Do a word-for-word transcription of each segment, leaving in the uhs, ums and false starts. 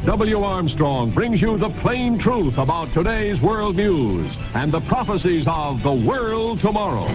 W. Armstrong brings you the plain truth about today's world news and the prophecies of the world tomorrow.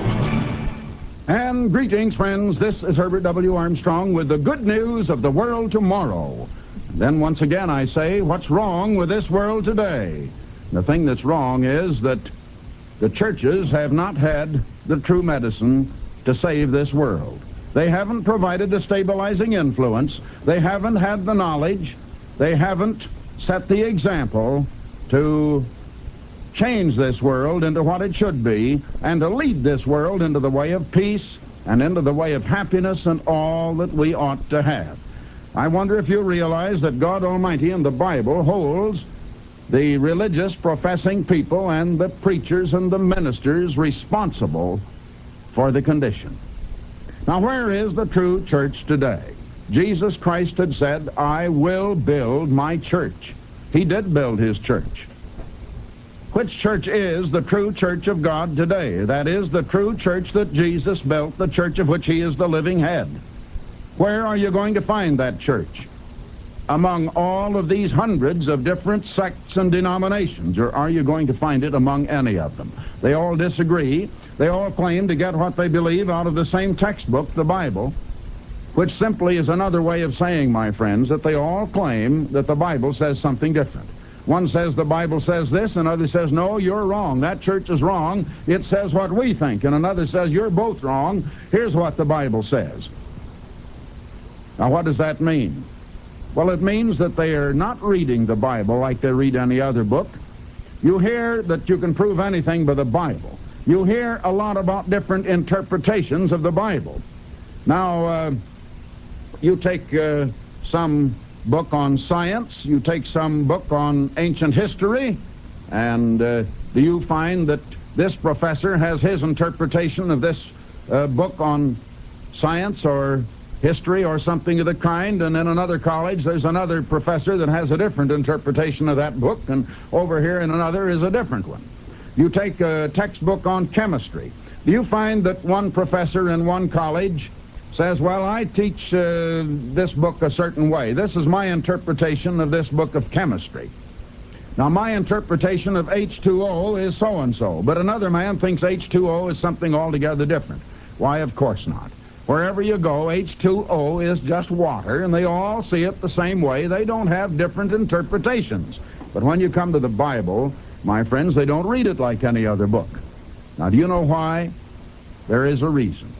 And greetings, friends. This is Herbert W. Armstrong with the good news of the world tomorrow. Then once again I say, what's wrong with this world today? The thing that's wrong is that the churches have not had the true medicine to save this world. They haven't provided the stabilizing influence. They haven't had the knowledge. They haven't set the example to change this world into what it should be and to lead this world into the way of peace and into the way of happiness and all that we ought to have. I wonder if you realize that God Almighty in the Bible holds the religious professing people and the preachers and the ministers responsible for the condition. Now, where is the true church today? Jesus Christ had said, I will build my church. He did build his church. Which church is the true church of God today? That is the true church that Jesus built, the church of which he is the living head. Where are you going to find that church? Among all of these hundreds of different sects and denominations, or are you going to find it among any of them? They all disagree. They all claim to get what they believe out of the same textbook, the Bible, which simply is another way of saying, my friends, that they all claim that the Bible says something different. One says the Bible says this, another says, no, you're wrong. That church is wrong. It says what we think. And another says, you're both wrong. Here's what the Bible says. Now, what does that mean? Well, it means that they are not reading the Bible like they read any other book. You hear that you can prove anything by the Bible. You hear a lot about different interpretations of the Bible. Now, uh, you take uh, some book on science, you take some book on ancient history, and uh, do you find that this professor has his interpretation of this uh, book on science or history or something of the kind, and in another college there's another professor that has a different interpretation of that book, and over here in another is a different one. You take a textbook on chemistry. Do you find that one professor in one college says, well, I teach uh, this book a certain way. This is my interpretation of this book of chemistry. Now, my interpretation of H two O is so-and-so, but another man thinks H two O is something altogether different. Why, of course not. Wherever you go, H two O is just water, and they all see it the same way. They don't have different interpretations. But when you come to the Bible, my friends, they don't read it like any other book. Now, do you know why? There is a reason.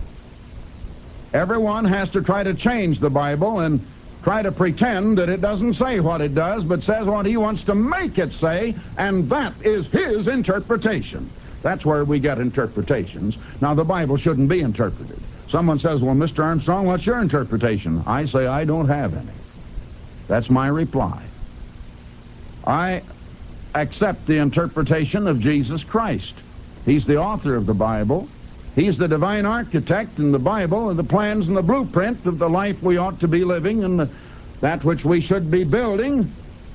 Everyone has to try to change the Bible and try to pretend that it doesn't say what it does, but says what he wants to make it say, and that is his interpretation. That's where we get interpretations. Now, the Bible shouldn't be interpreted. Someone says, well, Mister Armstrong, what's your interpretation? I say, I don't have any. That's my reply. I accept the interpretation of Jesus Christ. He's the author of the Bible. He's the divine architect in the Bible, and the plans and the blueprint of the life we ought to be living and the, that which we should be building.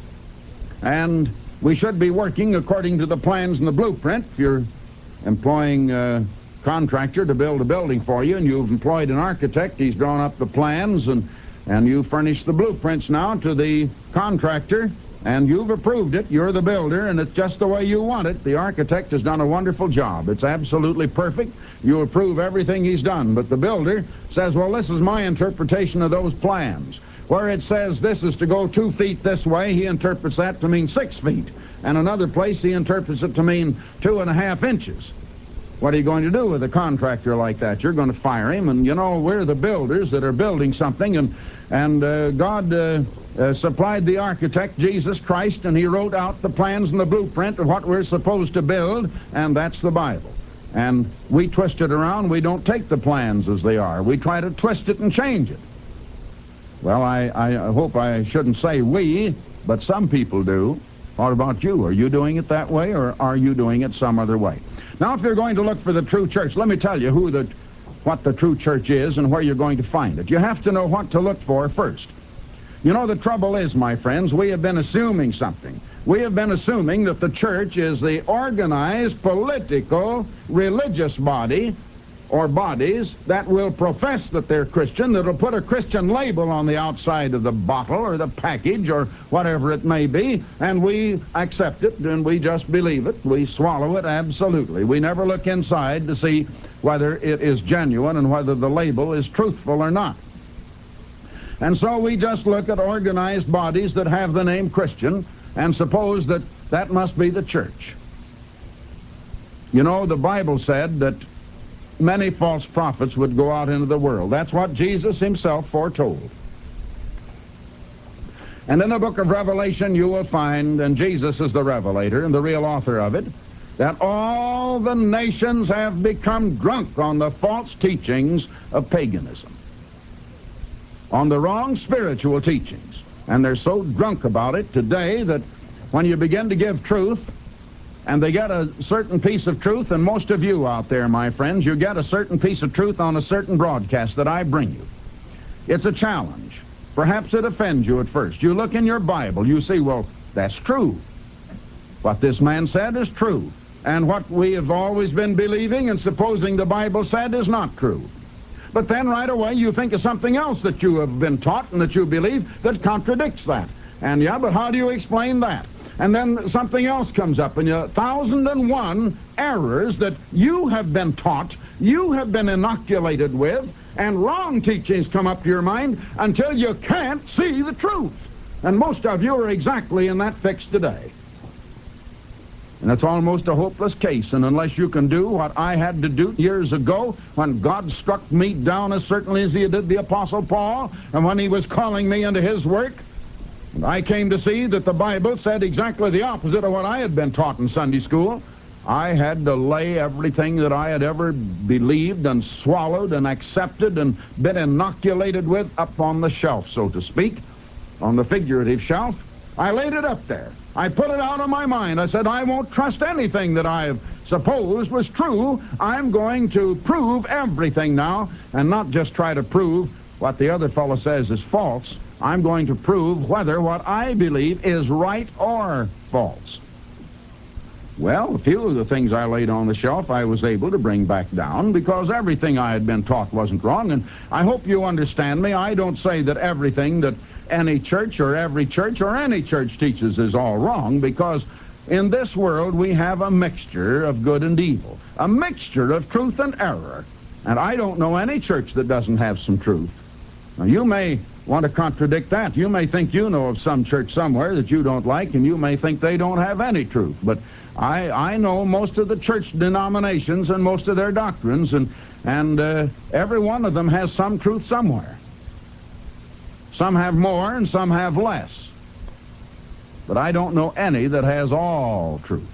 And we should be working according to the plans and the blueprint. If you're employing a contractor to build a building for you and you've employed an architect, he's drawn up the plans, and, and you furnish the blueprints now to the contractor, and you've approved it. You're the builder, and it's just the way you want it. The architect has done a wonderful job. It's absolutely perfect. You approve everything he's done. But the builder says, well, this is my interpretation of those plans. Where it says this is to go two feet this way, he interprets that to mean six feet. And another place, he interprets it to mean two and a half inches. What are you going to do with a contractor like that? You're going to fire him. And, you know, we're the builders that are building something, and, and uh, God uh, uh, supplied the architect, Jesus Christ, and he wrote out the plans and the blueprint of what we're supposed to build, and that's the Bible. And we twist it around. We don't take the plans as they are. We try to twist it and change it. Well, I, I hope I shouldn't say we, but some people do. What about you? Are you doing it that way, or are you doing it some other way? Now, if you're going to look for the true church, let me tell you who the, what the true church is and where you're going to find it. You have to know what to look for first. You know, the trouble is, my friends, we have been assuming something. We have been assuming that the church is the organized, political, religious body or bodies that will profess that they're Christian, that'll put a Christian label on the outside of the bottle or the package or whatever it may be, and we accept it and we just believe it. We swallow it absolutely. We never look inside to see whether it is genuine and whether the label is truthful or not. And so we just look at organized bodies that have the name Christian and suppose that that must be the church. You know, the Bible said that many false prophets would go out into the world. That's what Jesus himself foretold. And in the book of Revelation you will find, and Jesus is the revelator and the real author of it, that all the nations have become drunk on the false teachings of paganism, on the wrong spiritual teachings. And they're so drunk about it today that when you begin to give truth, and they get a certain piece of truth, and most of you out there, my friends, you get a certain piece of truth on a certain broadcast that I bring you. It's a challenge. Perhaps it offends you at first. You look in your Bible, you see, well, that's true. What this man said is true. And what we have always been believing and supposing the Bible said is not true. But then right away you think of something else that you have been taught and that you believe that contradicts that. And yeah, but how do you explain that? And then something else comes up, and a thousand and one errors that you have been taught, you have been inoculated with, and wrong teachings come up to your mind until you can't see the truth. And most of you are exactly in that fix today. And it's almost a hopeless case, and unless you can do what I had to do years ago when God struck me down as certainly as he did the Apostle Paul, and when he was calling me into his work, and I came to see that the Bible said exactly the opposite of what I had been taught in Sunday school. I had to lay everything that I had ever believed and swallowed and accepted and been inoculated with up on the shelf, so to speak, on the figurative shelf. I laid it up there. I put it out of my mind. I said, I won't trust anything that I have supposed was true. I'm going to prove everything now, and not just try to prove what the other fellow says is false. I'm going to prove whether what I believe is right or false. Well, a few of the things I laid on the shelf I was able to bring back down because everything I had been taught wasn't wrong. And I hope you understand me. I don't say that everything that any church or every church or any church teaches is all wrong, because in this world we have a mixture of good and evil, a mixture of truth and error. And I don't know any church that doesn't have some truth. Now, you may want to contradict that. You may think you know of some church somewhere that you don't like, and you may think they don't have any truth. But I, I know most of the church denominations and most of their doctrines, and, and uh, every one of them has some truth somewhere. Some have more and some have less. But I don't know any that has all truth.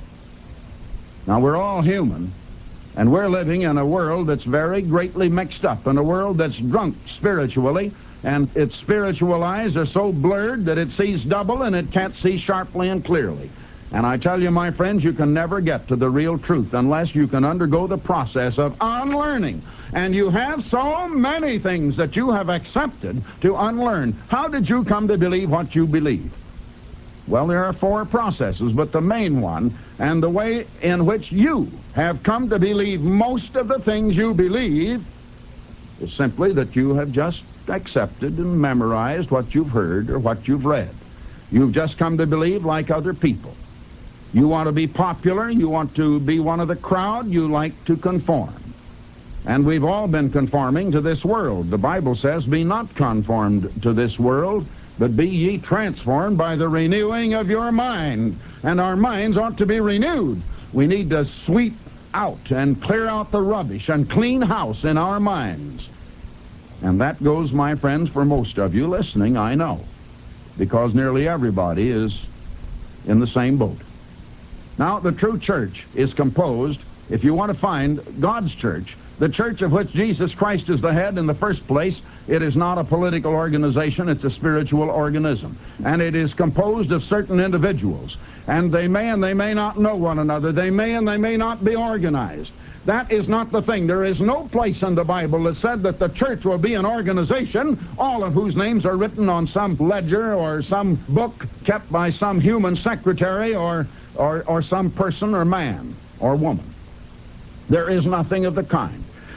Now, we're all human. And we're living in a world that's very greatly mixed up, in a world that's drunk spiritually, and its spiritual eyes are so blurred that it sees double and it can't see sharply and clearly. And I tell you, my friends, you can never get to the real truth unless you can undergo the process of unlearning. And you have so many things that you have accepted to unlearn. How did you come to believe what you believe? Well, there are four processes, but the main one, and the way in which you have come to believe most of the things you believe, is simply that you have just accepted and memorized what you've heard or what you've read. You've just come to believe like other people. You want to be popular, you want to be one of the crowd, you like to conform. And we've all been conforming to this world. The Bible says, be not conformed to this world, but be ye transformed by the renewing of your mind. And our minds ought to be renewed. We need to sweep out and clear out the rubbish and clean house in our minds. And that goes, my friends, for most of you listening, I know, because nearly everybody is in the same boat. Now, the true church is composed, if you want to find God's church, the church of which Jesus Christ is the head in the first place, it is not a political organization, it's a spiritual organism. And it is composed of certain individuals. And they may and they may not know one another. They may and they may not be organized. That is not the thing. There is no place in the Bible that said that the church will be an organization, all of whose names are written on some ledger or some book kept by some human secretary or, or, or some person or man or woman. There is nothing of the kind.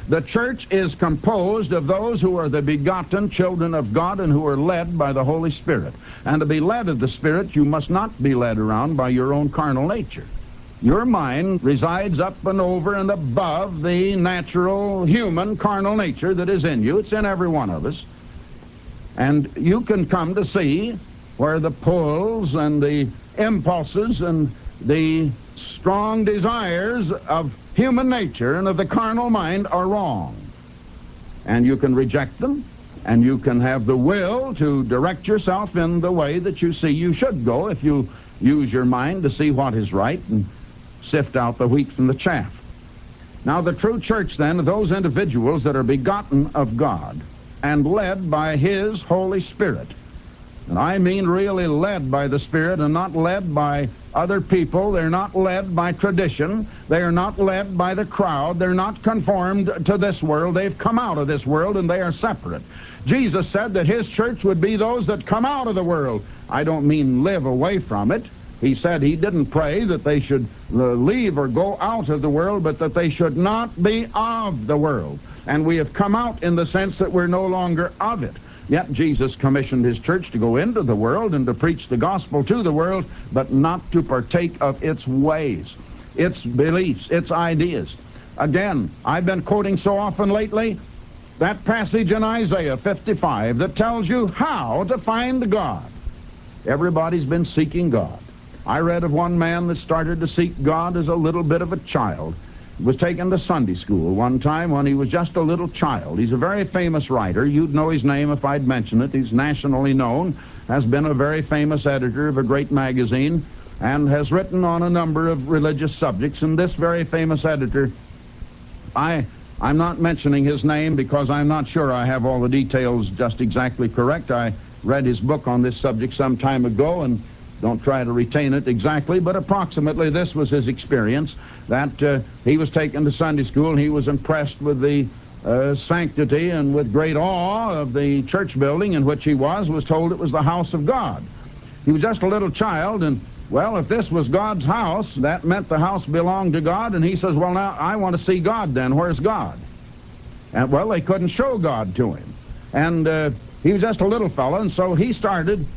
The church is composed of those who are the begotten children of God and who are led by the Holy Spirit. And to be led of the Spirit, you must not be led around by your own carnal nature. Your mind resides up and over and above the natural, human, carnal nature that is in you. It's in every one of us. And you can come to see where the pulls and the impulses and the strong desires of human nature and of the carnal mind are wrong. And you can reject them, and you can have the will to direct yourself in the way that you see you should go if you use your mind to see what is right and sift out the wheat from the chaff. Now, the true church, then, are those individuals that are begotten of God and led by His Holy Spirit. And I mean really led by the Spirit and not led by other people. They're not led by tradition. They are not led by the crowd. They're not conformed to this world. They've come out of this world and they are separate. Jesus said that His church would be those that come out of the world. I don't mean live away from it. He said He didn't pray that they should leave or go out of the world, but that they should not be of the world. And we have come out in the sense that we're no longer of it. Yet Jesus commissioned His church to go into the world and to preach the gospel to the world, but not to partake of its ways, its beliefs, its ideas. Again, I've been quoting so often lately that passage in Isaiah fifty-five that tells you how to find God. Everybody's been seeking God. I read of one man that started to seek God as a little bit of a child. He was taken to Sunday school one time when he was just a little child. He's a very famous writer. You'd know his name if I'd mention it. He's nationally known, has been a very famous editor of a great magazine, and has written on a number of religious subjects. And this very famous editor, I, I'm not mentioning his name because I'm not sure I have all the details just exactly correct. I read his book on this subject some time ago, and don't try to retain it exactly, but approximately this was his experience, that uh, he was taken to Sunday school, and he was impressed with the uh, sanctity and with great awe of the church building in which he was, was told it was the house of God. He was just a little child, and, well, if this was God's house, that meant the house belonged to God, and he says, well, now, I want to see God then. Where's God? And, well, they couldn't show God to him. And uh, he was just a little fellow, and so he started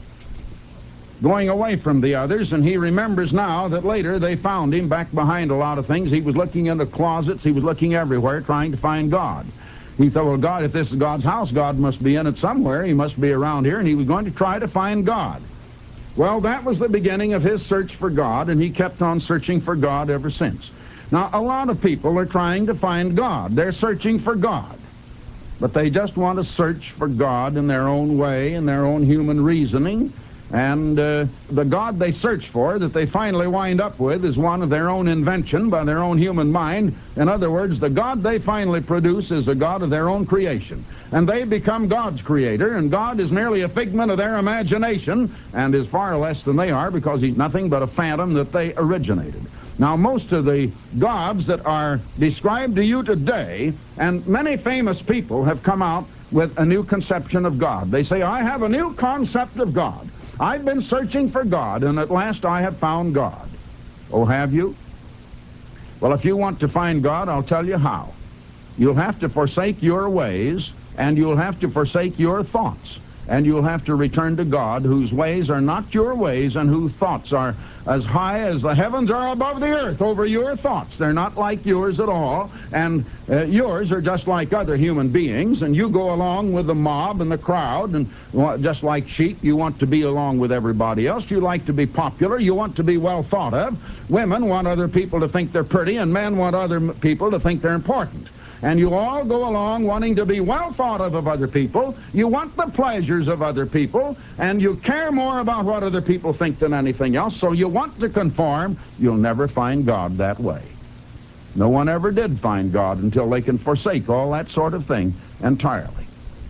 going away from the others, and he remembers now that later they found him back behind a lot of things. He was looking into closets. He was looking everywhere trying to find God. He thought, well, God, if this is God's house, God must be in it somewhere. He must be around here, and he was going to try to find God. Well, that was the beginning of his search for God, and he kept on searching for God ever since. Now, a lot of people are trying to find God. They're searching for God, but they just want to search for God in their own way, in their own human reasoning. And uh, the God they search for, that they finally wind up with, is one of their own invention by their own human mind. In other words, the God they finally produce is a God of their own creation. And they become God's creator, and God is merely a figment of their imagination, and is far less than they are, because He's nothing but a phantom that they originated. Now, most of the gods that are described to you today, and many famous people have come out with a new conception of God. They say, I have a new concept of God. I've been searching for God, and at last I have found God. Oh, have you? Well, if you want to find God, I'll tell you how. You'll have to forsake your ways, and you'll have to forsake your thoughts, and you'll have to return to God, whose ways are not your ways, and whose thoughts are as high as the heavens are above the earth over your thoughts. They're not like yours at all, and uh, yours are just like other human beings, and you go along with the mob and the crowd, and well, just like sheep, you want to be along with everybody else. You like to be popular. You want to be well thought of. Women want other people to think they're pretty, and men want other people to think they're important. And you all go along wanting to be well thought of of other people. You want the pleasures of other people, and you care more about what other people think than anything else, so you want to conform. You'll never find God that way. No one ever did find God until they can forsake all that sort of thing entirely.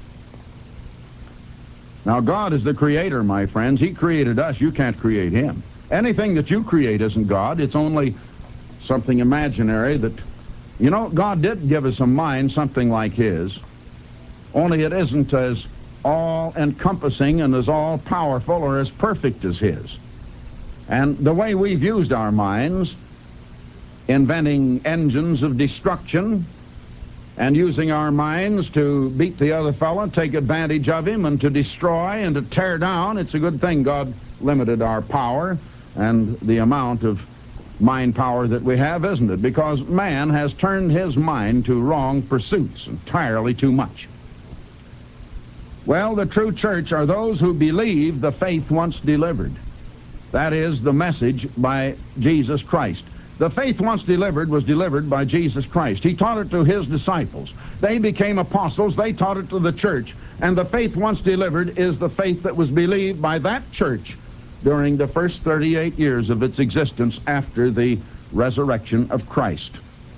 Now, God is the creator, my friends. He created us. You can't create Him. Anything that you create isn't God. It's only something imaginary that... You know, God did give us a mind something like His, only it isn't as all-encompassing and as all-powerful or as perfect as His. And the way we've used our minds, inventing engines of destruction and using our minds to beat the other fellow, take advantage of him, and to destroy and to tear down. It's a good thing God limited our power and the amount of mind power that we have, isn't it? Because man has turned his mind to wrong pursuits entirely too much. Well, the true church are those who believe the faith once delivered. That is the message by Jesus Christ. The faith once delivered was delivered by Jesus Christ. He taught it to his disciples. They became apostles. They taught it to the church. And the faith once delivered is the faith that was believed by that church during the first thirty-eight years of its existence after the resurrection of Christ.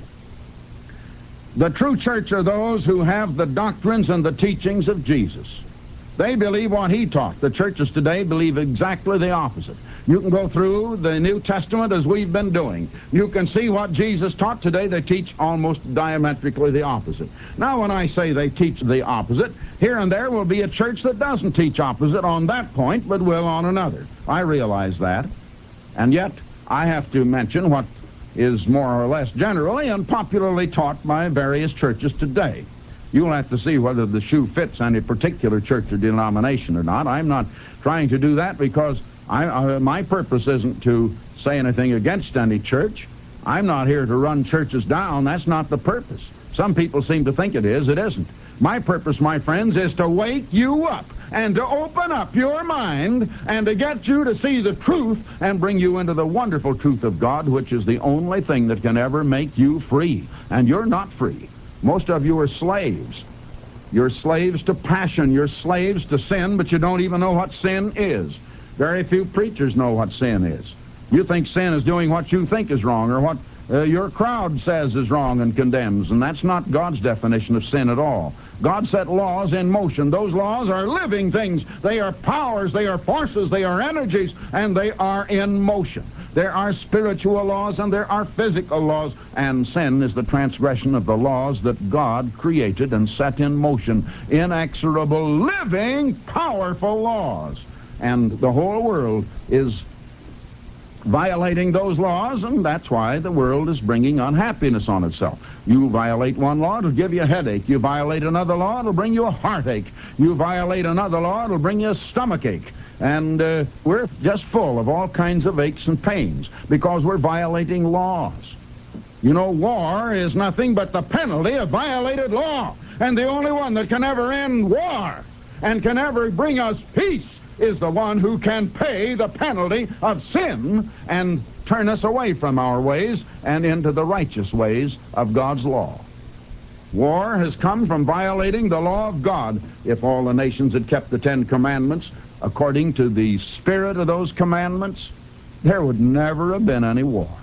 The true church are those who have the doctrines and the teachings of Jesus. They believe what he taught. The churches today believe exactly the opposite. You can go through the New Testament as we've been doing. You can see what Jesus taught. Today they teach almost diametrically the opposite. Now, when I say they teach the opposite, here and there will be a church that doesn't teach opposite on that point, but will on another. I realize that. And yet, I have to mention what is more or less generally and popularly taught by various churches today. You'll have to see whether the shoe fits any particular church or denomination or not. I'm not trying to do that because I, uh, my purpose isn't to say anything against any church. I'm not here to run churches down. That's not the purpose. Some people seem to think it is. It isn't. My purpose, my friends, is to wake you up and to open up your mind and to get you to see the truth and bring you into the wonderful truth of God, which is the only thing that can ever make you free. And you're not free. Most of you are slaves. You're slaves to passion. You're slaves to sin, but you don't even know what sin is. Very few preachers know what sin is. You think sin is doing what you think is wrong or what uh, your crowd says is wrong and condemns, and that's not God's definition of sin at all. God set laws in motion. Those laws are living things. They are powers, they are forces, they are energies, and they are in motion. There are spiritual laws and there are physical laws, and sin is the transgression of the laws that God created and set in motion. Inexorable, living, powerful laws. And the whole world is violating those laws, and that's why the world is bringing unhappiness on itself. You violate one law, it'll give you a headache. You violate another law, it'll bring you a heartache. You violate another law, it'll bring you a stomachache. And uh, we're just full of all kinds of aches and pains because we're violating laws. You know, war is nothing but the penalty of violated law. And the only one that can ever end war and can ever bring us peace is the one who can pay the penalty of sin and turn us away from our ways and into the righteous ways of God's law. War has come from violating the law of God. If all the nations had kept the Ten Commandments according to the spirit of those commandments, there would never have been any war.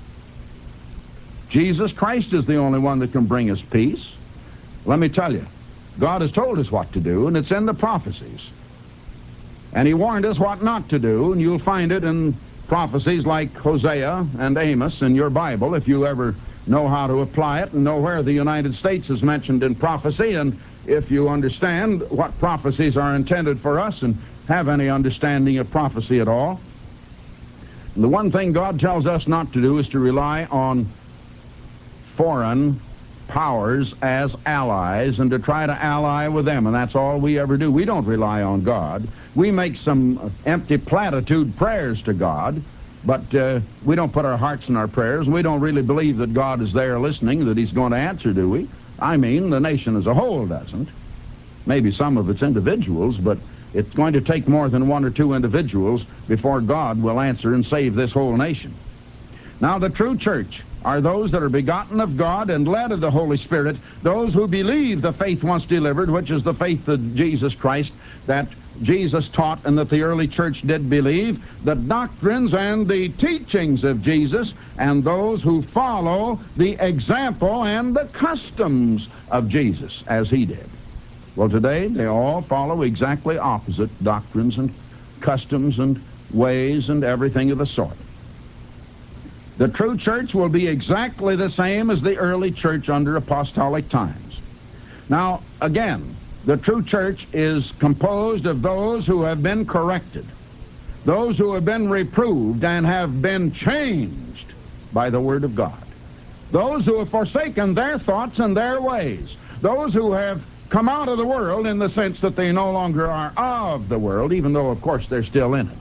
Jesus Christ is the only one that can bring us peace. Let me tell you, God has told us what to do, and it's in the prophecies. And he warned us what not to do, and you'll find it in prophecies like Hosea and Amos in your Bible, if you ever know how to apply it and know where the United States is mentioned in prophecy, and if you understand what prophecies are intended for us and have any understanding of prophecy at all. And the one thing God tells us not to do is to rely on foreign powers as allies and to try to ally with them, and that's all we ever do. We don't rely on God. We make some empty platitude prayers to God, but uh, we don't put our hearts in our prayers. We don't really believe that God is there listening, that he's going to answer, do we? I mean, the nation as a whole doesn't. Maybe some of its individuals, but it's going to take more than one or two individuals before God will answer and save this whole nation. Now, the true church are those that are begotten of God and led of the Holy Spirit, those who believe the faith once delivered, which is the faith of Jesus Christ that Jesus taught and that the early church did believe, the doctrines and the teachings of Jesus, and those who follow the example and the customs of Jesus as he did. Well, today they all follow exactly opposite doctrines and customs and ways and everything of the sort. The true church will be exactly the same as the early church under apostolic times. Now, again, the true church is composed of those who have been corrected, those who have been reproved and have been changed by the Word of God. Those who have forsaken their thoughts and their ways. Those who have come out of the world in the sense that they no longer are of the world, even though, of course, they're still in it.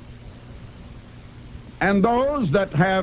And those that have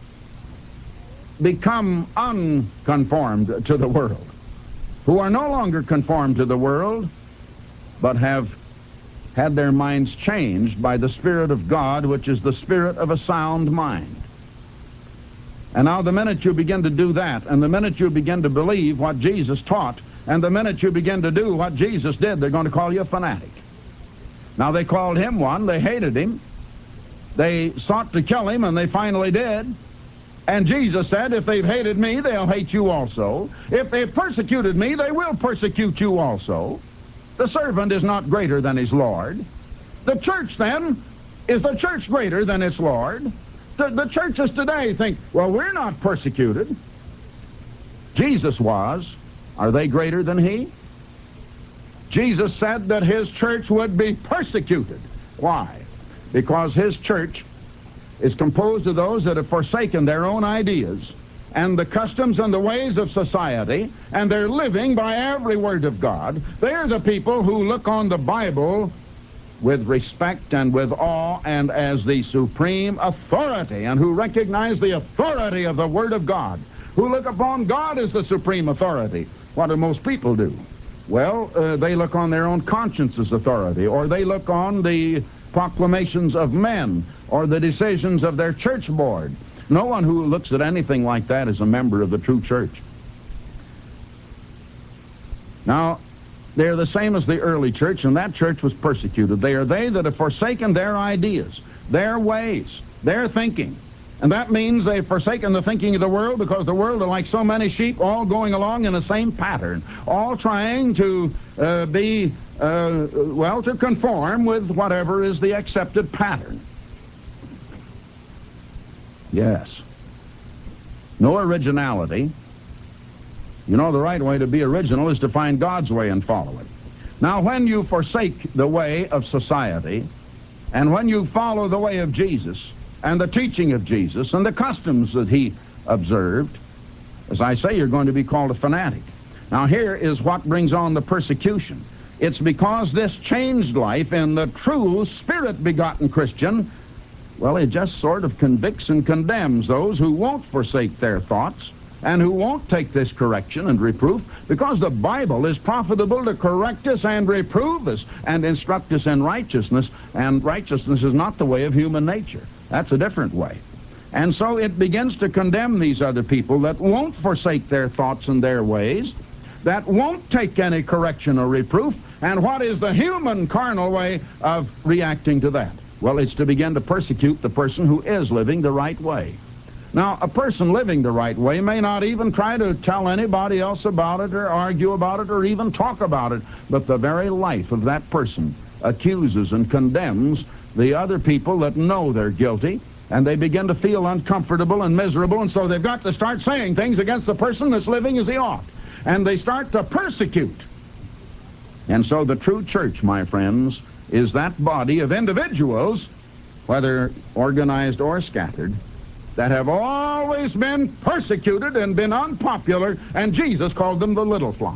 become unconformed to the world, who are no longer conformed to the world, but have had their minds changed by the Spirit of God, which is the spirit of a sound mind. And now the minute you begin to do that, and the minute you begin to believe what Jesus taught, and the minute you begin to do what Jesus did, they're going to call you a fanatic. Now, they called him one. They hated him. They sought to kill him, and they finally did. And Jesus said, if they've hated me, they'll hate you also. If they've persecuted me, they will persecute you also. The servant is not greater than his Lord. The church, then, is the church greater than its Lord? The, the churches today think, well, we're not persecuted. Jesus was. Are they greater than he? Jesus said that his church would be persecuted. Why? Because his church is composed of those that have forsaken their own ideas and the customs and the ways of society, and they're living by every word of God. They're the people who look on the Bible with respect and with awe and as the supreme authority, and who recognize the authority of the Word of God, who look upon God as the supreme authority. What do most people do? Well, uh, they look on their own conscience's authority, or they look on the proclamations of men, or the decisions of their church board. No one who looks at anything like that is a member of the true church. Now, they're the same as the early church, and that church was persecuted. They are they that have forsaken their ideas, their ways, their thinking. And that means they've forsaken the thinking of the world, because the world are like so many sheep, all going along in the same pattern, all trying to uh, be, uh, well, to conform with whatever is the accepted pattern. Yes. No originality. You know, the right way to be original is to find God's way and follow it. Now, when you forsake the way of society, and when you follow the way of Jesus, and the teaching of Jesus, and the customs that he observed, as I say, you're going to be called a fanatic. Now, here is what brings on the persecution. It's because this changed life in the true Spirit-begotten Christian, well, it just sort of convicts and condemns those who won't forsake their thoughts and who won't take this correction and reproof, because the Bible is profitable to correct us and reprove us and instruct us in righteousness, and righteousness is not the way of human nature. That's a different way. And so it begins to condemn these other people that won't forsake their thoughts and their ways, that won't take any correction or reproof. And what is the human carnal way of reacting to that? Well, it's to begin to persecute the person who is living the right way. Now, a person living the right way may not even try to tell anybody else about it or argue about it or even talk about it, but the very life of that person accuses and condemns the other people that know they're guilty, and they begin to feel uncomfortable and miserable, and so they've got to start saying things against the person that's living as he ought, and they start to persecute. And so the true church, my friends, is that body of individuals, whether organized or scattered, that have always been persecuted and been unpopular, and Jesus called them the little flock.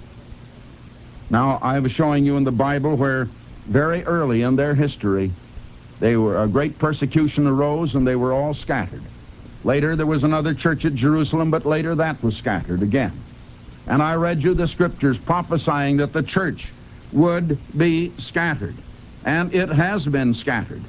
Now, I was showing you in the Bible where very early in their history, they were, a great persecution arose, and they were all scattered. Later, there was another church at Jerusalem, but later that was scattered again. And I read you the scriptures prophesying that the church would be scattered, and it has been scattered.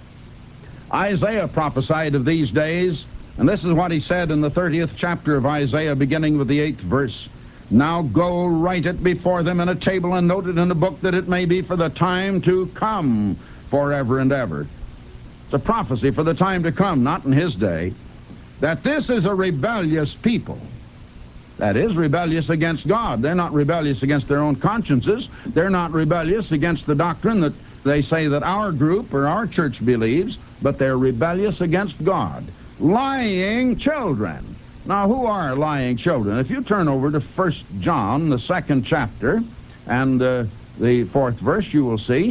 Isaiah prophesied of these days, and this is what he said in the thirtieth chapter of Isaiah, beginning with the eighth verse. Now go, write it before them in a table, and note it in a book, that it may be for the time to come forever and ever. It's a prophecy for the time to come, not in his day, that this is a rebellious people. That is, rebellious against God. They're not rebellious against their own consciences. They're not rebellious against the doctrine that they say that our group or our church believes, but they're rebellious against God. Lying children. Now, who are lying children? If you turn over to First John, the second chapter, and uh, the fourth verse, you will see,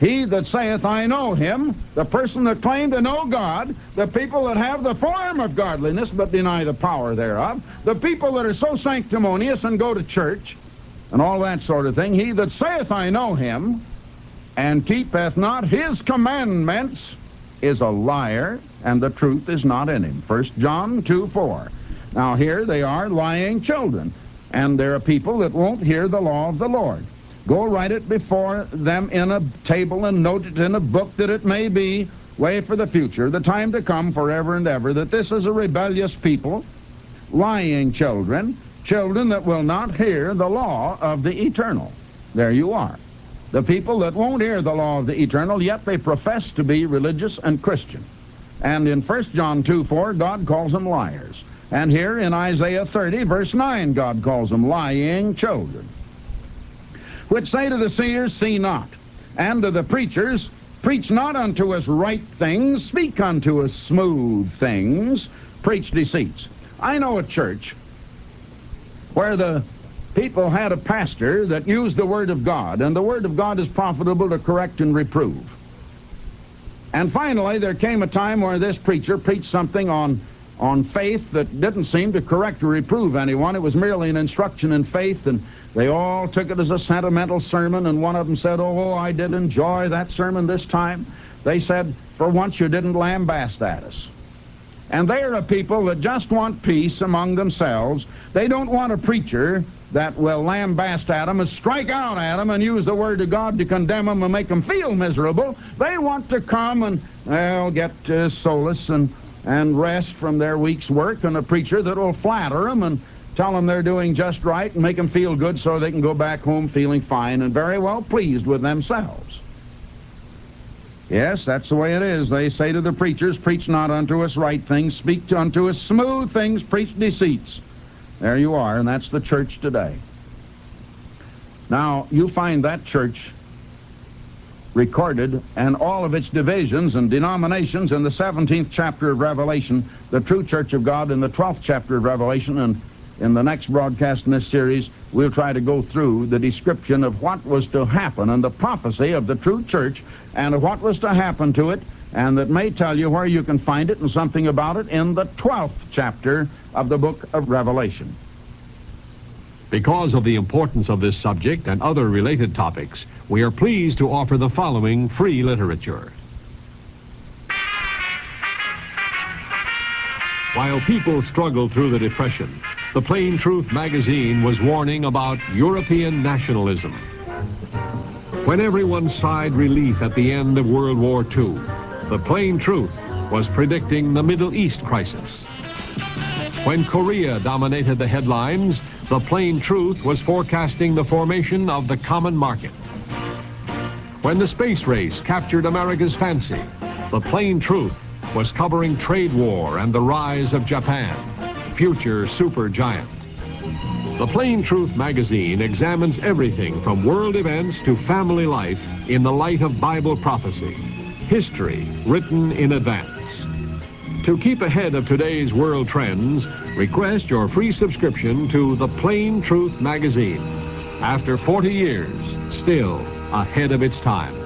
He that saith, I know him, the person that claimed to know God, the people that have the form of godliness but deny the power thereof, the people that are so sanctimonious and go to church, and all that sort of thing, he that saith, I know him, and keepeth not his commandments, is a liar, and the truth is not in him. First John two four. Now here they are, lying children, and there are people that won't hear the law of the Lord. Go write it before them in a table and note it in a book, that it may be way for the future, the time to come forever and ever, that this is a rebellious people, lying children, children that will not hear the law of the eternal. There you are. The people that won't hear the law of the eternal, yet they profess to be religious and Christian. And in First John two four, God calls them liars. And here in Isaiah thirty, verse nine, God calls them lying children, which say to the seers, see not, and to the preachers, preach not unto us right things, speak unto us smooth things, preach deceits. I know a church where the people had a pastor that used the Word of God, and the Word of God is profitable to correct and reprove. And finally, there came a time where this preacher preached something on, on faith that didn't seem to correct or reprove anyone. It was merely an instruction in faith, and they all took it as a sentimental sermon, and one of them said, oh, I did enjoy that sermon this time. They said, for once you didn't lambaste at us. And they are a people that just want peace among themselves. They don't want a preacher that will lambaste at them and strike out at them and use the Word of God to condemn them and make them feel miserable. They want to come and, well, get uh, solace and, and rest from their week's work, and a preacher that will flatter them and tell them they're doing just right and make them feel good so they can go back home feeling fine and very well pleased with themselves. Yes, that's the way it is. They say to the preachers, preach not unto us right things, speak to unto us smooth things, preach deceits. There you are, and that's the church today. Now, you find that church recorded and all of its divisions and denominations in the seventeenth chapter of Revelation, the true church of God, in the twelfth chapter of Revelation, and in the next broadcast in this series, we'll try to go through the description of what was to happen and the prophecy of the true church and of what was to happen to it, and that may tell you where you can find it and something about it in the twelfth chapter of the book of Revelation. Because of the importance of this subject and other related topics, we are pleased to offer the following free literature. While people struggled through the Depression, the Plain Truth magazine was warning about European nationalism. When everyone sighed relief at the end of World War Two, the Plain Truth was predicting the Middle East crisis. When Korea dominated the headlines, the Plain Truth was forecasting the formation of the common market. When the space race captured America's fancy, the Plain Truth was covering trade war and the rise of Japan, future supergiant. The Plain Truth magazine examines everything from world events to family life in the light of Bible prophecy, history written in advance. To keep ahead of today's world trends, request your free subscription to the Plain Truth magazine. After forty years, still ahead of its time.